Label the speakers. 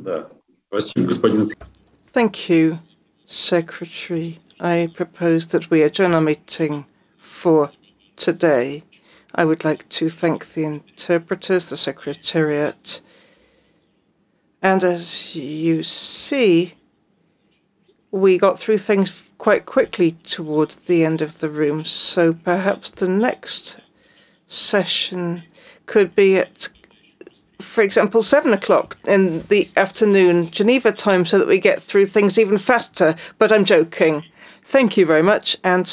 Speaker 1: Thank you, Secretary. I propose that we adjourn our meeting for today. I would like to thank the interpreters, the Secretariat, and as you see, we got through things quite quickly towards the end of the room, so perhaps the next session could be at, for example, 7 o'clock in the afternoon, Geneva time, so that we get through things even faster. But I'm joking. Thank you very much, and